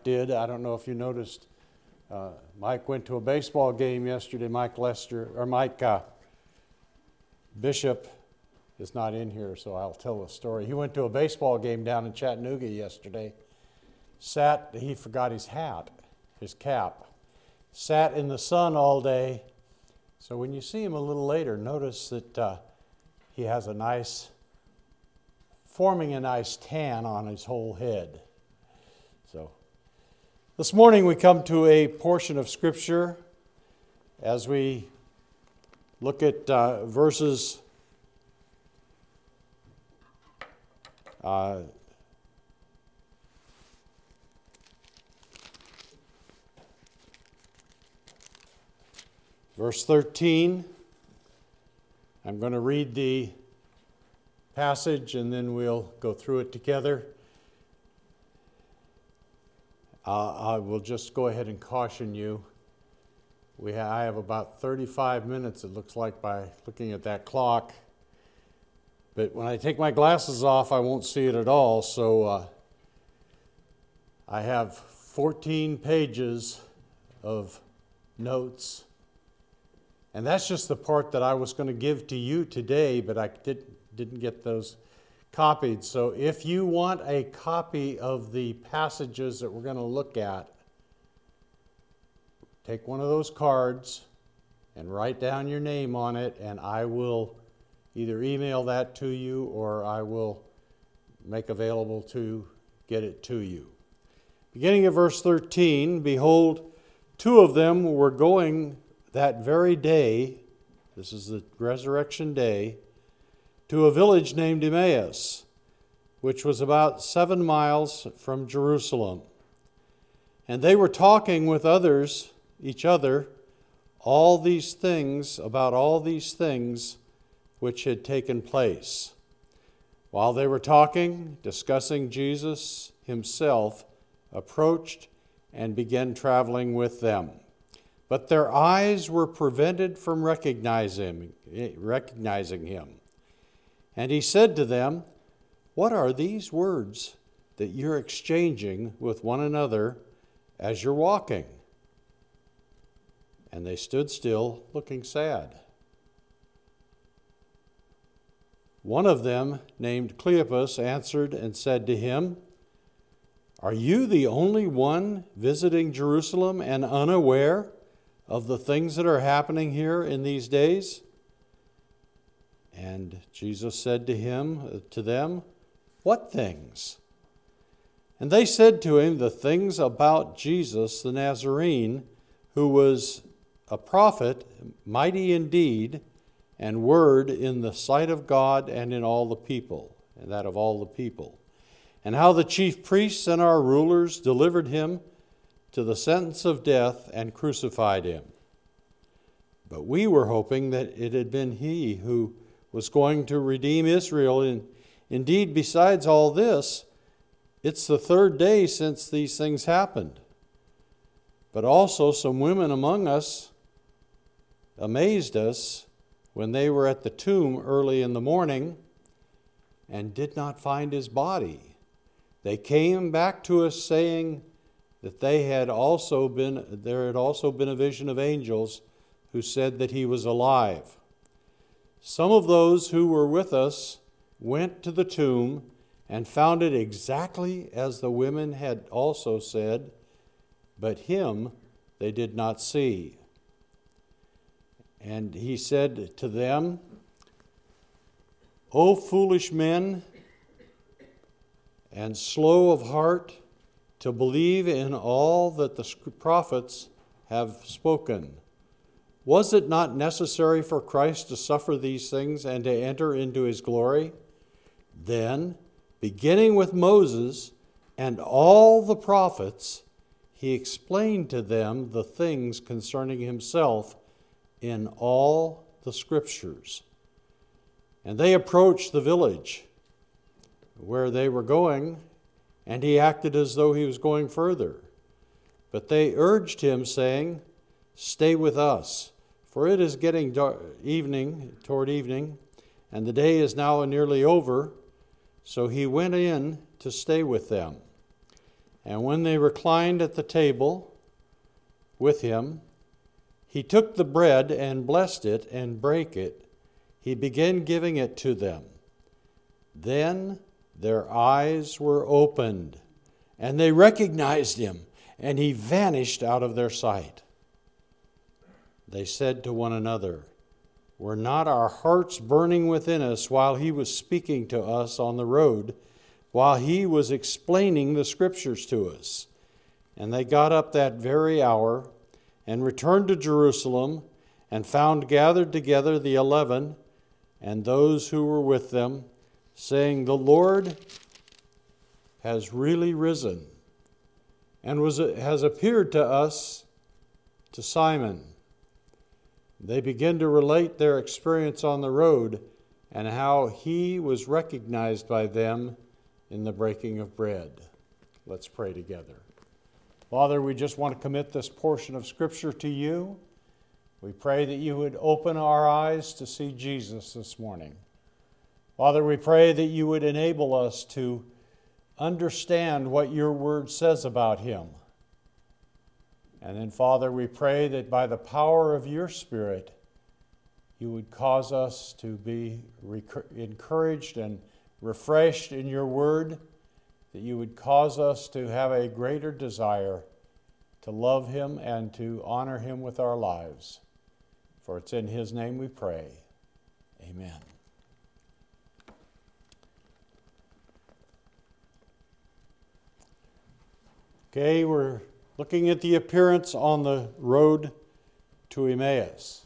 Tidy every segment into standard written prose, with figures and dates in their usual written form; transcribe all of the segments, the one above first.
did. I don't know if you noticed. Mike went to a baseball game yesterday. Mike Bishop is not in here, so I'll tell the story. He went to a baseball game down in Chattanooga yesterday. He forgot his hat, his cap. Sat in the sun all day. So when you see him a little later, notice that he has forming a nice tan on his whole head. So this morning we come to a portion of Scripture as we look at verses verse 13. I'm going to read the passage and then we'll go through it together. I will just go ahead and caution you. I have about 35 minutes, it looks like, by looking at that clock. But when I take my glasses off, I won't see it at all. So I have 14 pages of notes. And that's just the part that I was going to give to you today, but I didn't get those copied. So if you want a copy of the passages that we're going to look at, take one of those cards and write down your name on it, and I will either email that to you or I will make available to get it to you. Beginning at verse 13, behold, two of them were going that very day, this is the resurrection day, to a village named Emmaus, which was about 7 miles from Jerusalem. And they were talking with each other, about all these things which had taken place. While they were talking, discussing, Jesus himself approached and began traveling with them. But their eyes were prevented from recognizing him. And he said to them, "What are these words that you're exchanging with one another as you're walking?" And they stood still, looking sad. One of them, named Cleopas, answered and said to him, "Are you the only one visiting Jerusalem and unaware of the things that are happening here in these days?" And Jesus said to them, "What things?" And they said to him, "The things about Jesus the Nazarene, who was a prophet, mighty in deed and word in the sight of God and in all the people," and that of all the people, "and how the chief priests and our rulers delivered him to the sentence of death and crucified him. But we were hoping that it had been he who was going to redeem Israel. And indeed, besides all this, it's the third day since these things happened. But also some women among us amazed us when they were at the tomb early in the morning and did not find his body. They came back to us saying that there had also been a vision of angels who said that he was alive. Some of those who were with us went to the tomb and found it exactly as the women had also said, but him they did not see." And he said to them, "O foolish men, and slow of heart to believe in all that the prophets have spoken. Was it not necessary for Christ to suffer these things and to enter into his glory? Then, beginning with Moses and all the prophets, he explained to them the things concerning himself in all the Scriptures. And they approached the village where they were going, and he acted as though he was going further. But they urged him, saying, 'Stay with us, for it is getting toward evening, and the day is now nearly over.' So he went in to stay with them. And when they reclined at the table with him, he took the bread and blessed it and brake it. He began giving it to them. Then their eyes were opened, and they recognized him, and he vanished out of their sight. They said to one another, "Were not our hearts burning within us while he was speaking to us on the road, while he was explaining the Scriptures to us?" And they got up that very hour and returned to Jerusalem and found gathered together the 11 and those who were with them, saying, "The Lord has really risen and has appeared to us, to Simon." They begin to relate their experience on the road and how he was recognized by them in the breaking of bread. Let's pray together. Father, we just want to commit this portion of Scripture to you. We pray that you would open our eyes to see Jesus this morning. Father, we pray that you would enable us to understand what your word says about him. And then, Father, we pray that by the power of your Spirit, you would cause us to be encouraged and refreshed in your word, that you would cause us to have a greater desire to love him and to honor him with our lives. For it's in his name we pray. Amen. Okay, we're looking at the appearance on the road to Emmaus.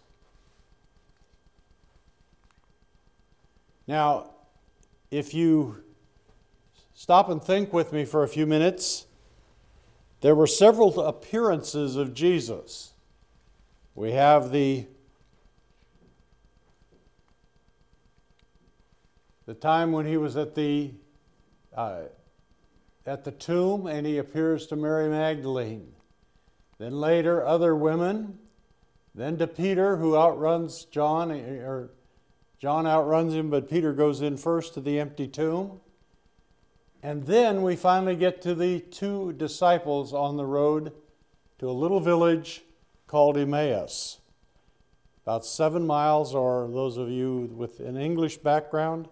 Now, if you stop and think with me for a few minutes, there were several appearances of Jesus. We have the time when he was at the tomb and he appears to Mary Magdalene. Then later, other women. Then to Peter, who outruns John, or John outruns him, but Peter goes in first to the empty tomb. And then we finally get to the two disciples on the road to a little village called Emmaus. About 7 miles, or those of you with an English background,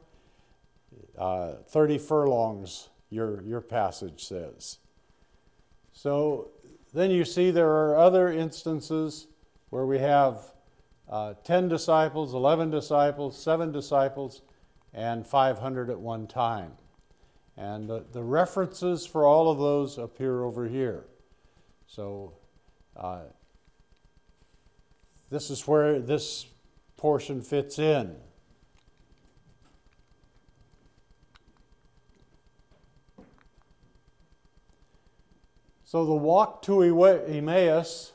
30 furlongs, your passage says. So then you see there are other instances where we have 10 disciples, 11 disciples, 7 disciples, and 500 at one time. And the references for all of those appear over here. So this is where this portion fits in. So the walk to Emmaus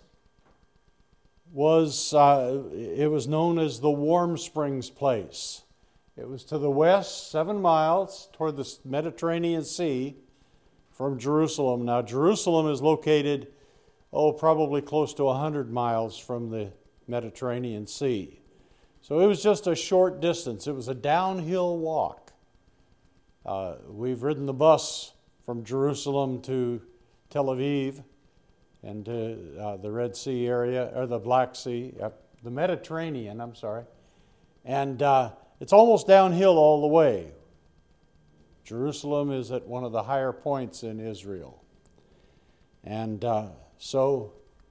was known as the Warm Springs Place. It was to the west, 7 miles toward the Mediterranean Sea from Jerusalem. Now, Jerusalem is located, probably close to 100 miles from the Mediterranean Sea. So it was just a short distance. It was a downhill walk. We've ridden the bus from Jerusalem to Tel Aviv and to the Red Sea area, or the Black Sea, the Mediterranean, I'm sorry. And it's almost downhill all the way. Jerusalem is at one of the higher points in Israel. And so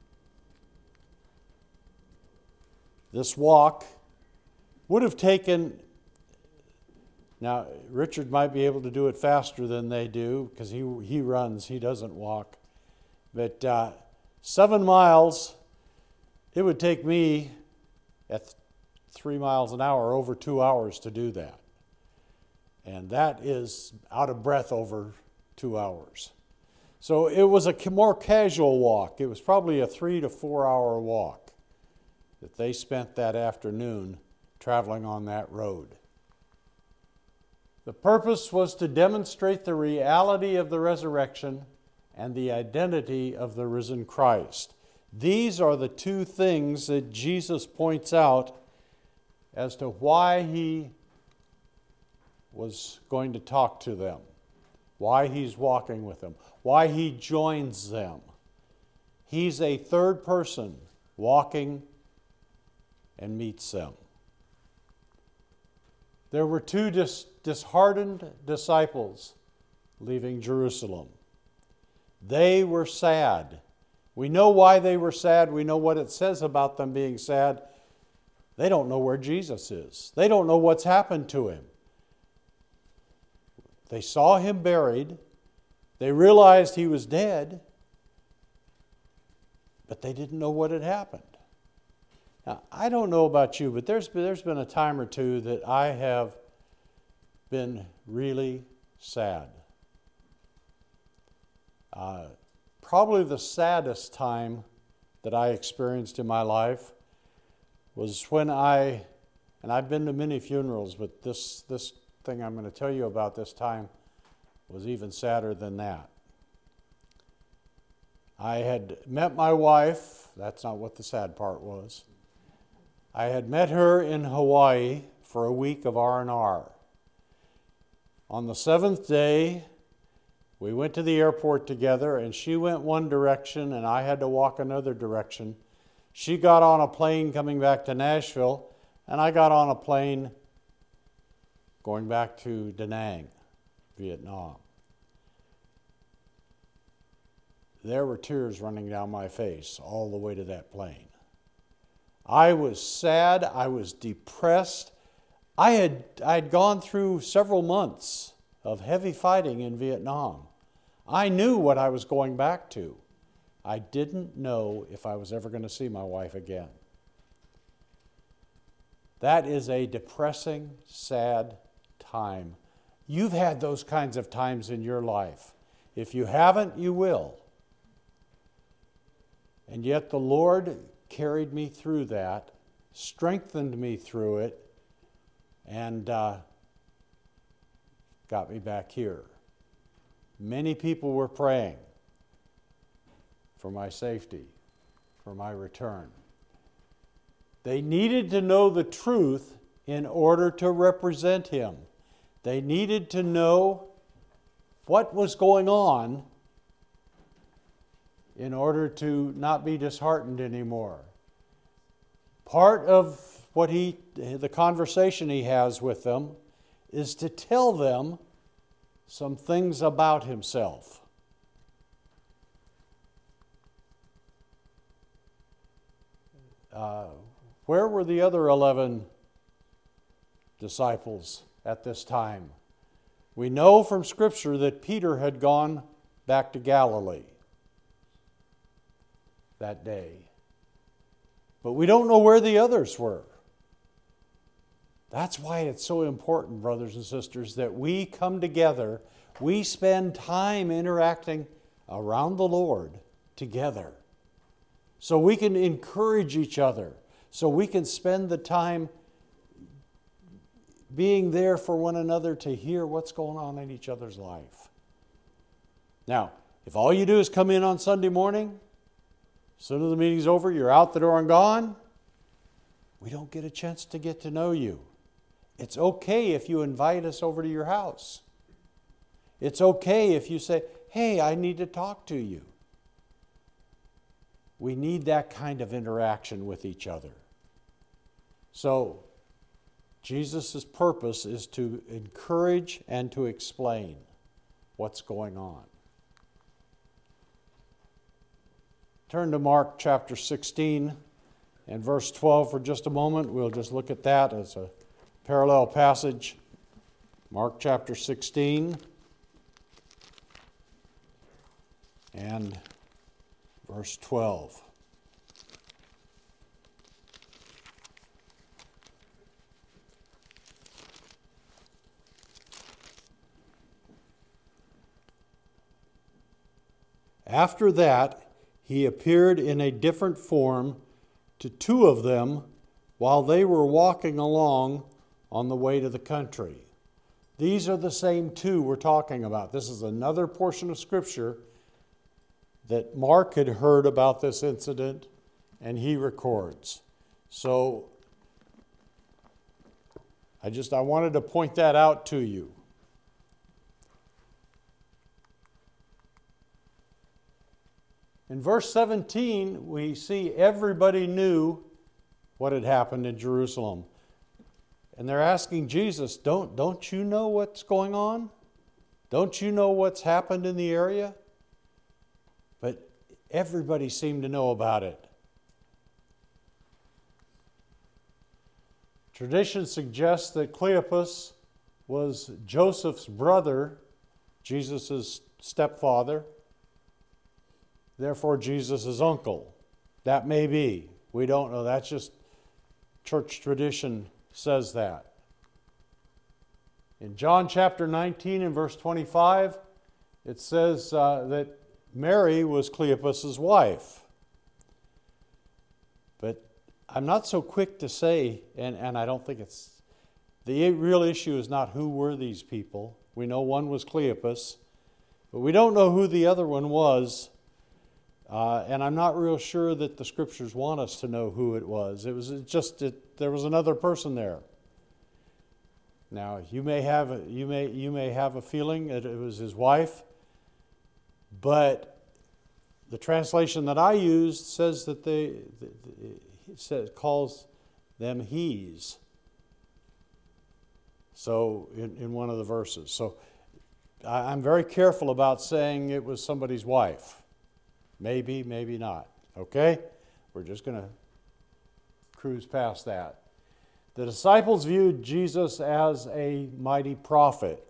this walk would have taken, now Richard might be able to do it faster than they do because he runs, he doesn't walk. But 7 miles, it would take me at 3 miles an hour, over 2 hours to do that. And that is out of breath over 2 hours. So it was a more casual walk. It was probably a 3 to 4 hour walk that they spent that afternoon traveling on that road. The purpose was to demonstrate the reality of the resurrection and the identity of the risen Christ. These are the two things that Jesus points out as to why he was going to talk to them. why he's walking with them, why he joins them. He's a third person walking and meets them. There were two disheartened disciples leaving Jerusalem. They were sad. We know why they were sad. We know what it says about them being sad. They don't know where Jesus is. They don't know what's happened to him. They saw him buried. They realized he was dead. But they didn't know what had happened. Now, I don't know about you, but there's been a time or two that I have been really sad. Probably the saddest time that I experienced in my life was when and I've been to many funerals, but this thing I'm going to tell you about this time was even sadder than that. I had met my wife. That's not what the sad part was. I had met her in Hawaii for a week of R&R. On the seventh day, we went to the airport together, and she went one direction, and I had to walk another direction. She got on a plane coming back to Nashville, and I got on a plane going back to Da Nang, Vietnam. There were tears running down my face all the way to that plane. I was sad. I was depressed. I had gone through several months of heavy fighting in Vietnam. I knew what I was going back to. I didn't know if I was ever going to see my wife again. That is a depressing, sad time. You've had those kinds of times in your life. If you haven't, you will. And yet the Lord carried me through that, strengthened me through it, and got me back here. Many people were praying for my safety, for my return. They needed to know the truth in order to represent Him. They needed to know what was going on in order to not be disheartened anymore. Part of what the conversation he has with them is to tell them some things about himself. Where were the other 11 disciples at this time? We know from Scripture that Peter had gone back to Galilee that day. But we don't know where the others were. That's why it's so important, brothers and sisters, that we come together, we spend time interacting around the Lord together, so we can encourage each other, so we can spend the time being there for one another to hear what's going on in each other's life. Now, if all you do is come in on Sunday morning, as soon as the meeting's over, you're out the door and gone, we don't get a chance to get to know you. It's okay if you invite us over to your house. It's okay if you say, hey, I need to talk to you. We need that kind of interaction with each other. So, Jesus' purpose is to encourage and to explain what's going on. Turn to Mark chapter 16 and verse 12 for just a moment. We'll just look at that as a parallel passage. Mark chapter 16 and verse 12. After that, he appeared in a different form to two of them while they were walking along on the way to the country. These are the same two we're talking about. This is another portion of Scripture that Mark had heard about this incident, and he records. So I wanted to point that out to you. In verse 17, we see everybody knew what had happened in Jerusalem. And they're asking Jesus, don't you know what's going on? Don't you know what's happened in the area? But everybody seemed to know about it. Tradition suggests that Cleopas was Joseph's brother, Jesus' stepfather, therefore Jesus' uncle. That may be. We don't know. That's just church tradition says that. In John chapter 19 and verse 25, it says that Mary was Cleopas' wife. But I'm not so quick to say, and I don't think it's, the real issue is not who were these people. We know one was Cleopas, but we don't know who the other one was. And I'm not real sure that the scriptures want us to know who it was. It was just that there was another person there. Now you may have a feeling that it was his wife, but the translation that I used says that calls them he's. So in one of the verses, so I'm very careful about saying it was somebody's wife. Maybe, maybe not. Okay? We're just going to cruise past that. The disciples viewed Jesus as a mighty prophet.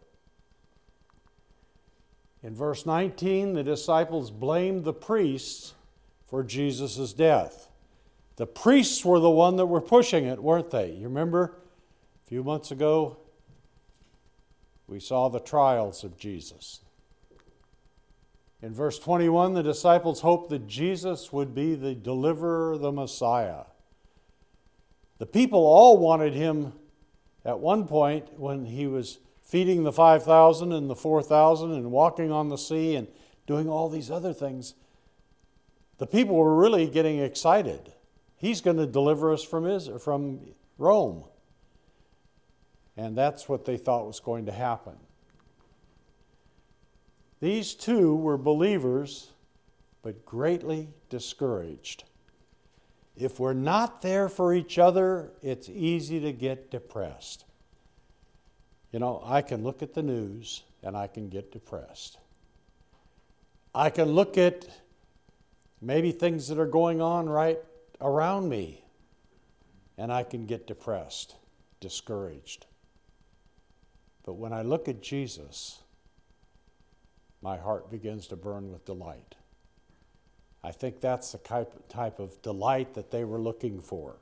In verse 19, the disciples blamed the priests for Jesus' death. The priests were the one that were pushing it, weren't they? You remember a few months ago, we saw the trials of Jesus. In verse 21, the disciples hoped that Jesus would be the deliverer, the Messiah. The people all wanted him at one point when he was feeding the 5,000 and the 4,000 and walking on the sea and doing all these other things. The people were really getting excited. He's going to deliver us from Rome. And that's what they thought was going to happen. These two were believers, but greatly discouraged. If we're not there for each other, it's easy to get depressed. You know, I can look at the news and I can get depressed. I can look at maybe things that are going on right around me and I can get depressed, discouraged. But when I look at Jesus, my heart begins to burn with delight. I think that's the type of delight that they were looking for.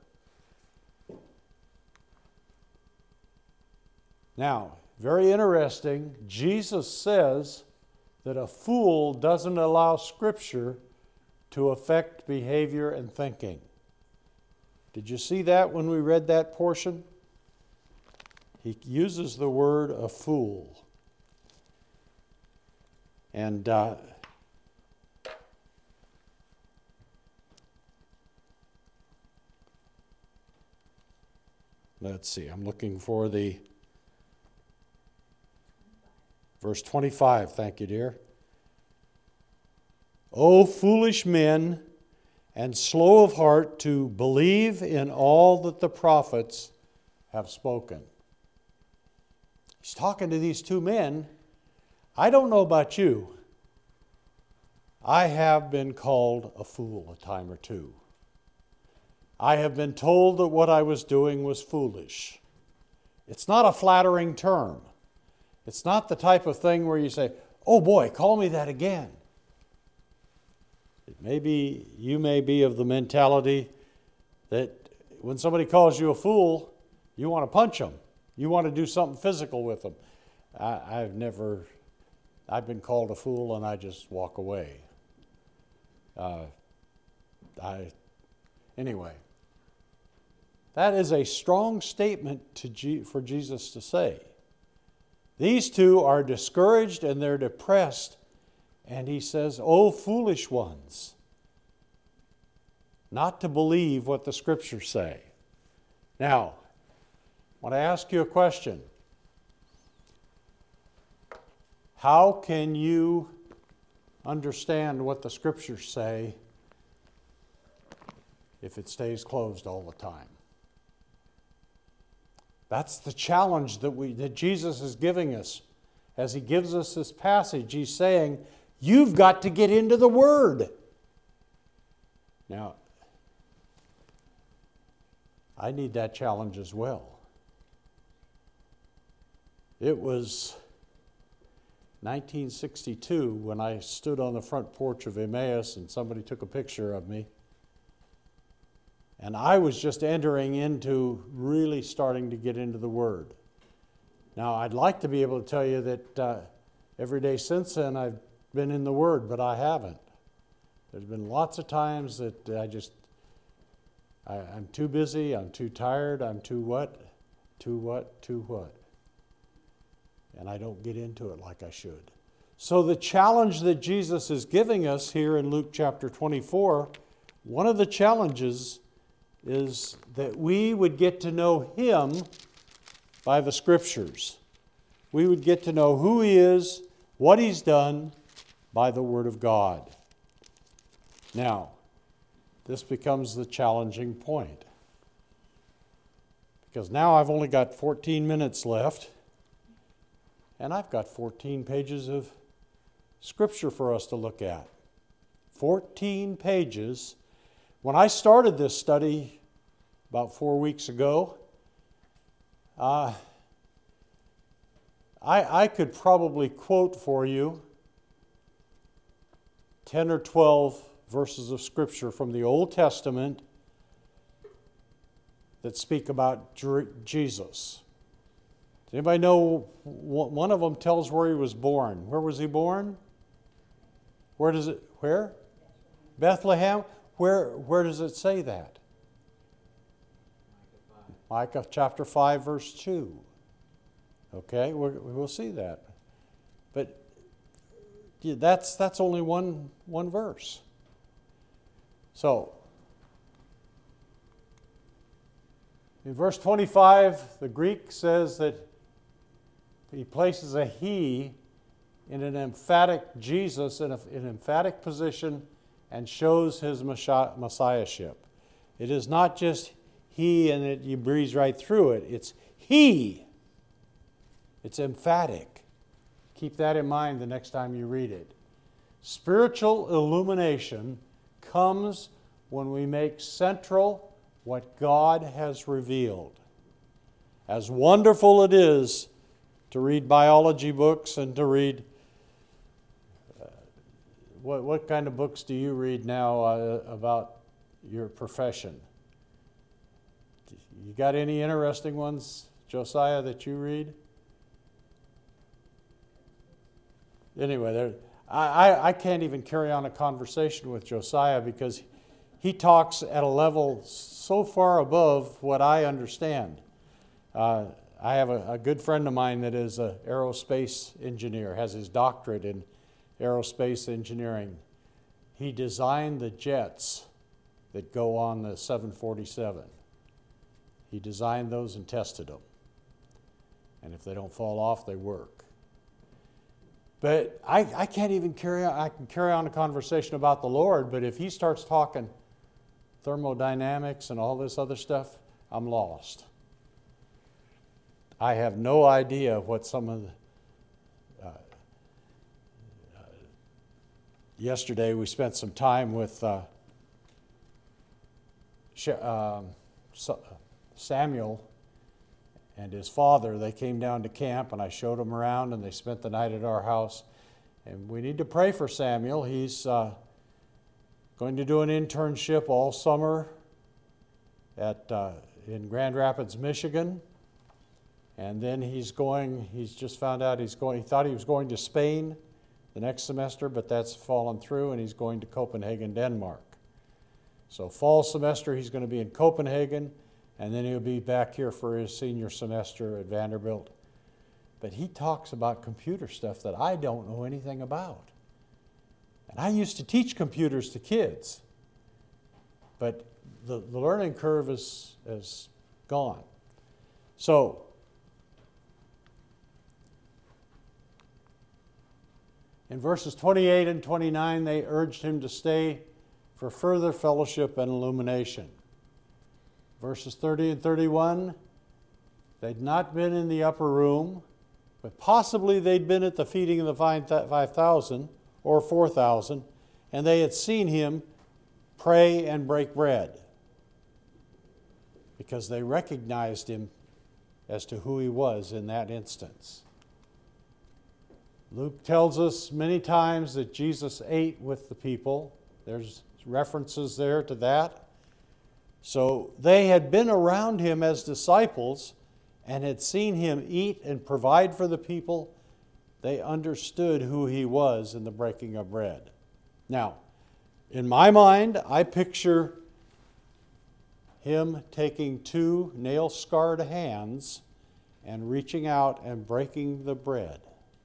Now, very interesting, Jesus says that a fool doesn't allow Scripture to affect behavior and thinking. Did you see that when we read that portion? He uses the word a fool. And let's see, I'm looking for the verse 25. Thank you, dear. O foolish men, and slow of heart to believe in all that the prophets have spoken. He's talking to these two men. I don't know about you. I have been called a fool a time or two. I have been told that what I was doing was foolish. It's not a flattering term. It's not the type of thing where you say, oh boy, call me that again. You may be of the mentality that when somebody calls you a fool, you want to punch them. You want to do something physical with them. I've been called a fool and I just walk away. Anyway, that is a strong statement for Jesus to say. These two are discouraged and they're depressed, and he says, "O foolish ones," not to believe what the Scriptures say. Now, I want to ask you a question. How can you understand what the Scriptures say if it stays closed all the time. That's the challenge that Jesus is giving us. As he gives us this passage, he's saying, you've got to get into the Word. Now, I need that challenge as well. It was 1962 when I stood on the front porch of Emmaus and somebody took a picture of me. And I was just entering into really starting to get into the Word. Now, I'd like to be able to tell you that every day since then I've been in the Word, but I haven't. There's been lots of times that I'm too busy, I'm too tired, I'm too what? And I don't get into it like I should. So the challenge that Jesus is giving us here in Luke chapter 24, one of the challenges is that we would get to know Him by the Scriptures. We would get to know who He is, what He's done by the Word of God. Now, this becomes the challenging point. Because now I've only got 14 minutes left, and I've got 14 pages of Scripture for us to look at. 14 pages. When I started this study about 4 weeks ago, I could probably quote for you 10 or 12 verses of Scripture from the Old Testament that speak about Jesus. Does anybody know one of them tells where he was born? Where was he born? Where? Bethlehem. Where does it say that? Micah chapter 5, verse 2. Okay, we'll see that. But that's only one verse. So, in verse 25, the Greek says that he places a he in an emphatic Jesus in an emphatic position and shows his messiahship. It is not just he and you breeze right through it. It's he. It's emphatic. Keep that in mind the next time you read it. Spiritual illumination comes when we make central what God has revealed. As wonderful it is to read biology books and to read what kind of books do you read now about your profession? You got any interesting ones, Josiah, that you read? Anyway, I can't even carry on a conversation with Josiah because he talks at a level so far above what I understand. I have a good friend of mine that is an aerospace engineer, has his doctorate in aerospace engineering. He designed the jets that go on the 747. He designed those and tested them. And if they don't fall off, they work. But I can't even carry on a conversation about the Lord, but if he starts talking thermodynamics and all this other stuff, I'm lost. I have no idea what some of the... yesterday we spent some time with Samuel and his father. They came down to camp and I showed them around and they spent the night at our house. And we need to pray for Samuel. He's going to do an internship all summer in Grand Rapids, Michigan. And then he's just found out he thought he was going to Spain the next semester, but that's fallen through and he's going to Copenhagen, Denmark. So fall semester he's going to be in Copenhagen and then he'll be back here for his senior semester at Vanderbilt. But he talks about computer stuff that I don't know anything about. And I used to teach computers to kids, but the learning curve is gone. So, In verses 28 and 29, they urged him to stay for further fellowship and illumination. Verses 30 and 31, they'd not been in the upper room, but possibly they'd been at the feeding of the 5,000 or 4,000, and they had seen him pray and break bread because they recognized him as to who he was in that instance. Luke tells us many times that Jesus ate with the people. There's references there to that. So they had been around him as disciples and had seen him eat and provide for the people. They understood who he was in the breaking of bread. Now, in my mind, I picture him taking two nail-scarred hands and reaching out and breaking the bread.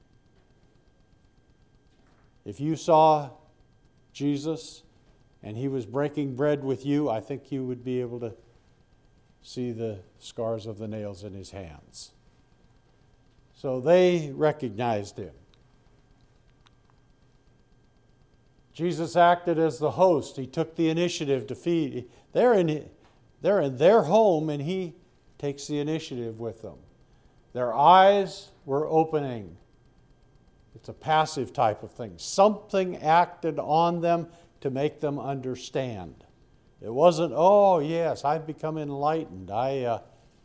If you saw Jesus and he was breaking bread with you, I think you would be able to see the scars of the nails in his hands. So they recognized him. Jesus acted as the host. He took the initiative to feed. They're in their home, and he takes the initiative with them. Their eyes were opening. It's a passive type of thing. Something acted on them to make them understand. It wasn't, oh, yes, I've become enlightened. I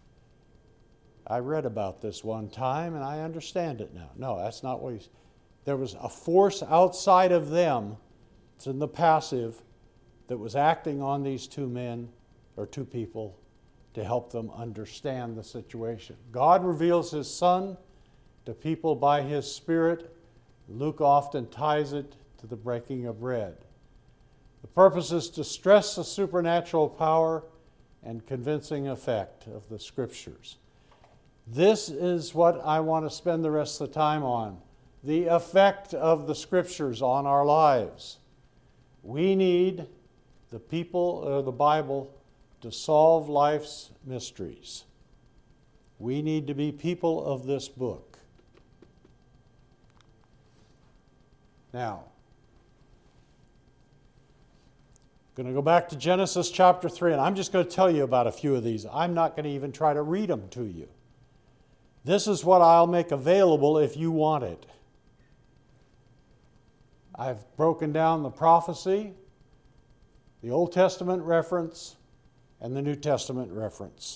read about this one time, and I understand it now. No, that's not what he's... There was a force outside of them, it's in the passive, that was acting on these two men, or two people, to help them understand the situation. God reveals his Son to people by his Spirit. Luke often ties it to the breaking of bread. The purpose is to stress the supernatural power and convincing effect of the Scriptures. This is what I want to spend the rest of the time on, the effect of the Scriptures on our lives. We need the people of the Bible to solve life's mysteries. We need to be people of this book. Now, I'm going to go back to Genesis chapter 3, and I'm just going to tell you about a few of these. I'm not going to even try to read them to you. This is what I'll make available if you want it. I've broken down the prophecy, the Old Testament reference, and the New Testament reference.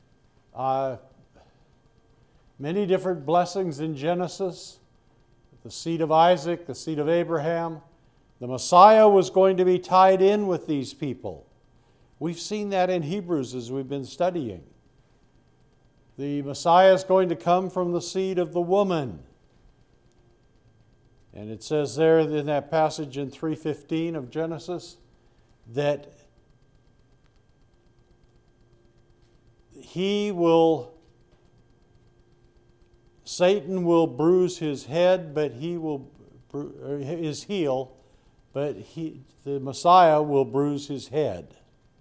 Many different blessings in Genesis. The seed of Isaac, the seed of Abraham. The Messiah was going to be tied in with these people. We've seen that in Hebrews as we've been studying. The Messiah is going to come from the seed of the woman. And it says there in that passage in 3:15 of Genesis that Satan will bruise his head, but he will his heel, but the Messiah will bruise his head.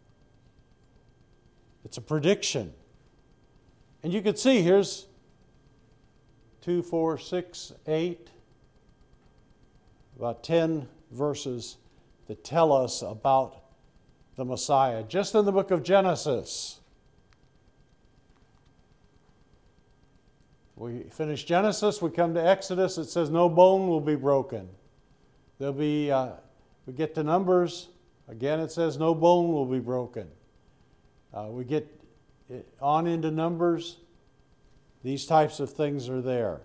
It's a prediction. And you can see here's 2, 4, 6, 8, about 10 verses that tell us about the Messiah, just in the book of Genesis. We finish Genesis, we come to Exodus, it says no bone will be broken. There'll be, we get to Numbers, again it says no bone will be broken. We get on into Numbers, these types of things are there.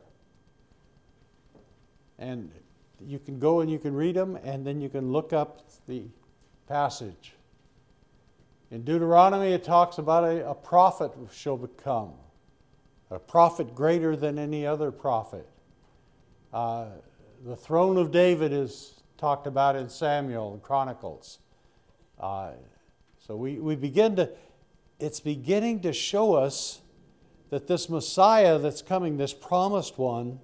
And you can go and you can read them, and then you can look up the passage. In Deuteronomy it talks about a prophet shall become. A prophet greater than any other prophet. The throne of David is talked about in Samuel and Chronicles. So we begin to, it's beginning to show us that this Messiah that's coming, this promised one,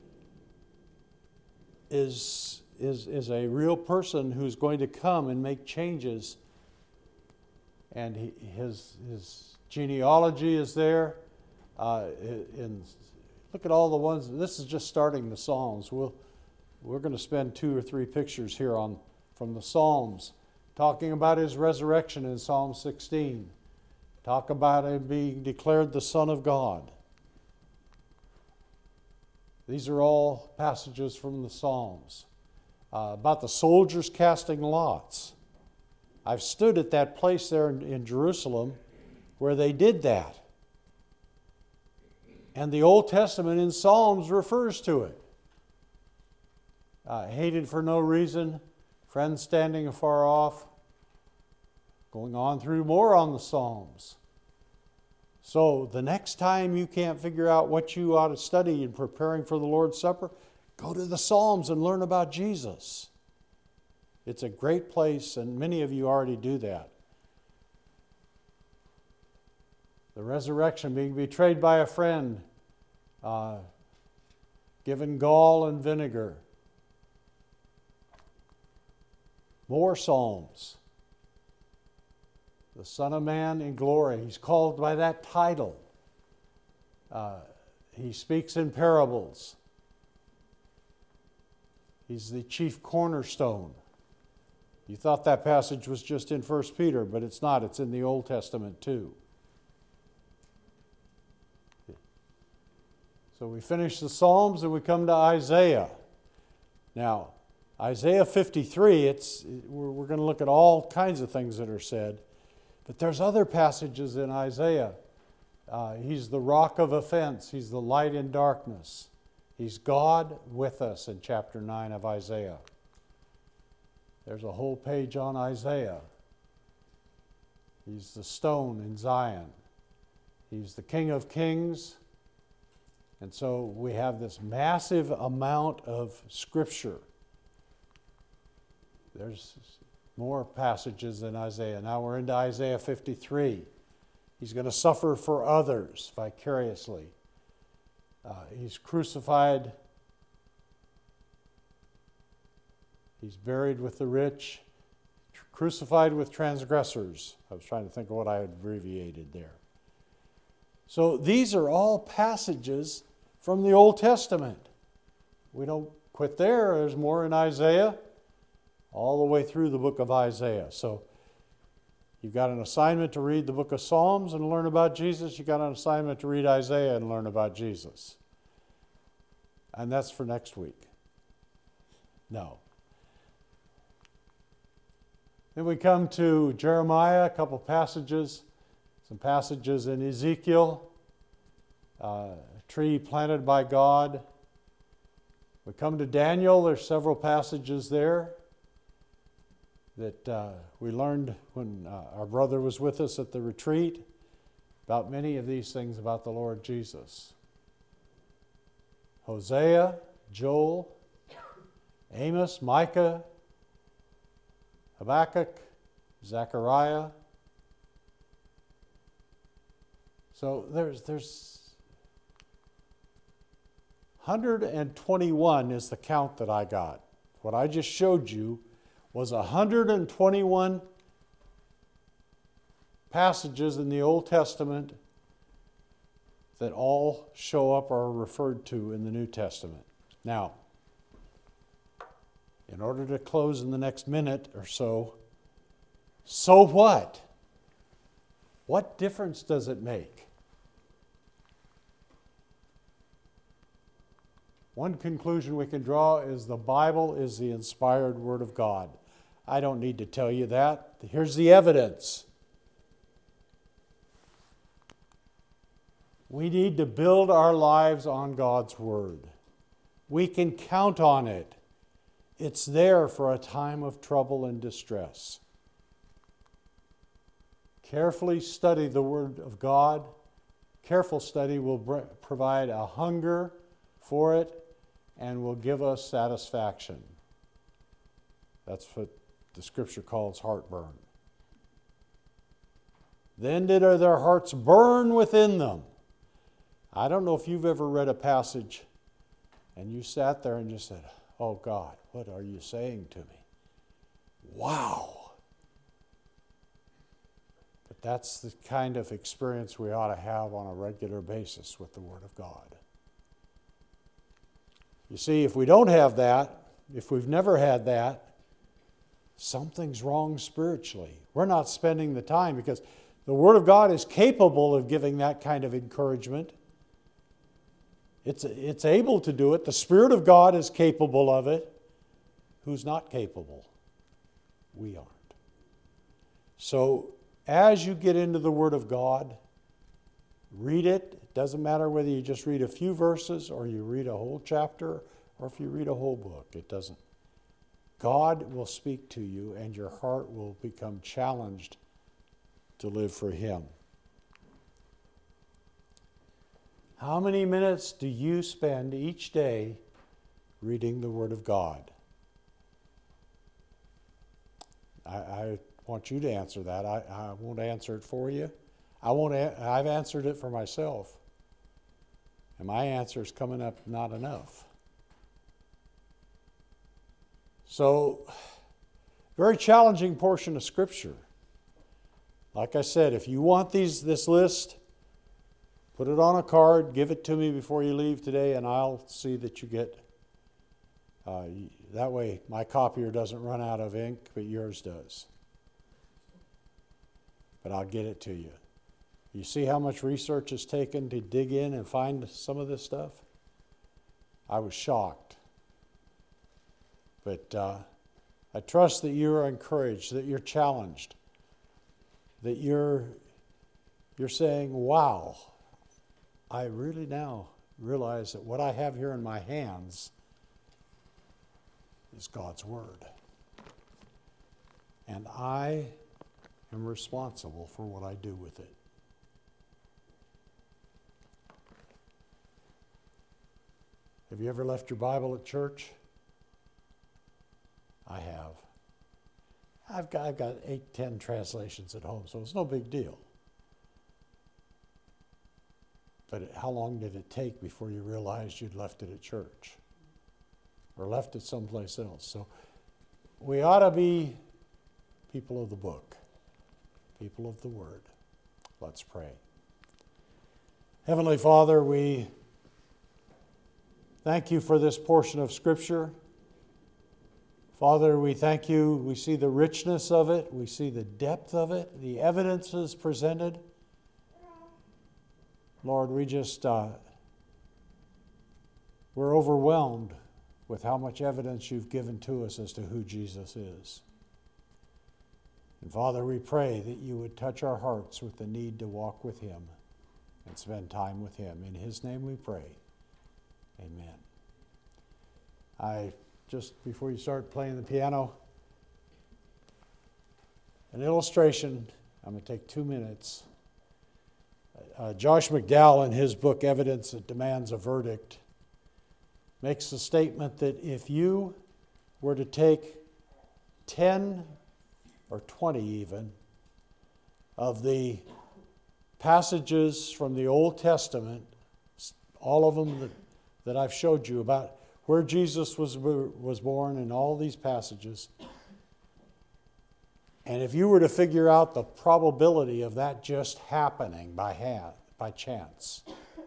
is a real person who's going to come and make changes. And his genealogy is there. Look at all the ones. This is just starting the Psalms. we're going to spend 2 or 3 pictures here from the Psalms, talking about his resurrection in Psalm 16. Talk about him being declared the Son of God. These are all passages from the Psalms. About the soldiers casting lots. I've stood at that place there in Jerusalem where they did that. And the Old Testament in Psalms refers to it. Hated for no reason, friends standing afar off, going on through more on the Psalms. So the next time you can't figure out what you ought to study in preparing for the Lord's Supper, go to the Psalms and learn about Jesus. It's a great place, and many of you already do that. The resurrection, being betrayed by a friend, given gall and vinegar. More Psalms. The Son of Man in glory. He's called by that title. He speaks in parables. He's the chief cornerstone. You thought that passage was just in 1 Peter, but it's not. It's in the Old Testament too. So we finish the Psalms and we come to Isaiah. Now, Isaiah 53, we're going to look at all kinds of things that are said, but there's other passages in Isaiah. He's the rock of offense. He's the light in darkness. He's God with us in chapter 9 of Isaiah. There's a whole page on Isaiah. He's the stone in Zion. He's the King of Kings. And so we have this massive amount of Scripture. There's more passages in Isaiah. Now we're into Isaiah 53. He's going to suffer for others vicariously. He's crucified. He's buried with the rich, crucified with transgressors. I was trying to think of what I had abbreviated there. So these are all passages from the Old Testament. We don't quit there. There's more in Isaiah, all the way through the book of Isaiah. So you've got an assignment to read the book of Psalms and learn about Jesus. You've got an assignment to read Isaiah and learn about Jesus. And that's for next week. No. Then we come to Jeremiah, a couple passages, some passages in Ezekiel, a tree planted by God. We come to Daniel, there's several passages there that we learned when our brother was with us at the retreat about many of these things about the Lord Jesus. Hosea, Joel, Amos, Micah, Habakkuk, Zechariah. So there's 121 is the count that I got. What I just showed you was 121 passages in the Old Testament that all show up or are referred to in the New Testament. Now, in order to close in the next minute or so what? What difference does it make? One conclusion we can draw is the Bible is the inspired Word of God. I don't need to tell you that. Here's the evidence. We need to build our lives on God's Word. We can count on it. It's there for a time of trouble and distress. Carefully study the Word of God. Careful study will provide a hunger for it and will give us satisfaction. That's what the Scripture calls heartburn. Then did their hearts burn within them. I don't know if you've ever read a passage and you sat there and just said, "Oh God, what are you saying to me?" Wow! But that's the kind of experience we ought to have on a regular basis with the Word of God. You see, if we don't have that, if we've never had that, something's wrong spiritually. We're not spending the time, because the Word of God is capable of giving that kind of encouragement. It's able to do it. The Spirit of God is capable of it. Who's not capable? We aren't. So as you get into the Word of God, read it. It doesn't matter whether you just read a few verses or you read a whole chapter or if you read a whole book. It doesn't. God will speak to you and your heart will become challenged to live for Him. How many minutes do you spend each day reading the Word of God? I want you to answer that. I won't answer it for you. I've answered it for myself. And my answer is coming up not enough. So, very challenging portion of Scripture. Like I said, if you want this list, put it on a card, give it to me before you leave today, and I'll see that you get. That way my copier doesn't run out of ink, but yours does. But I'll get it to you. You see how much research is taken to dig in and find some of this stuff? I was shocked. But I trust that you are encouraged, that you're challenged, that you're saying, wow, I really now realize that what I have here in my hands is God's Word. And I am responsible for what I do with it. Have you ever left your Bible at church? I have. I've got 8, 10 translations at home, so it's no big deal. But how long did it take before you realized you'd left it at church? Or left it someplace else? So we ought to be people of the book, people of the Word. Let's pray. Heavenly Father, we thank you for this portion of Scripture. Father, we thank you. We see the richness of it. We see the depth of it, the evidences presented. Lord, we just, we're overwhelmed with how much evidence you've given to us as to who Jesus is. And Father, we pray that you would touch our hearts with the need to walk with Him and spend time with Him. In His name we pray. Amen. Just before you start playing the piano, an illustration. I'm going to take 2 minutes. Josh McDowell, in his book, Evidence That Demands a Verdict, makes the statement that if you were to take 10 or 20 even of the passages from the Old Testament, all of them that I've showed you about where Jesus was born in all these passages, and if you were to figure out the probability of that just happening by chance,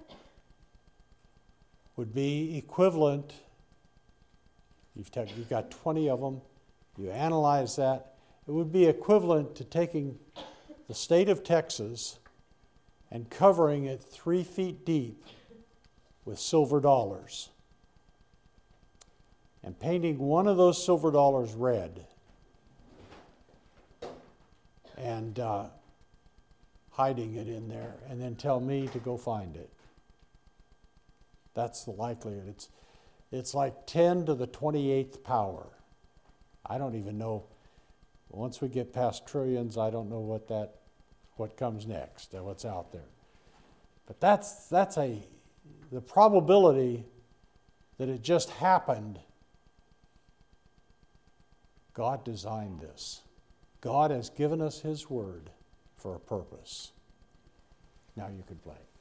would be equivalent. You've got 20 of them. You analyze that. It would be equivalent to taking the state of Texas and covering it 3 feet deep with silver dollars and painting one of those silver dollars red and hiding it in there, and then tell me to go find it. That's the likelihood. It's like 10 to the 28th power. I don't even know. Once we get past trillions, I don't know what comes next, what's out there. But that's the probability that it just happened. God designed this. God has given us His Word for a purpose. Now you can play.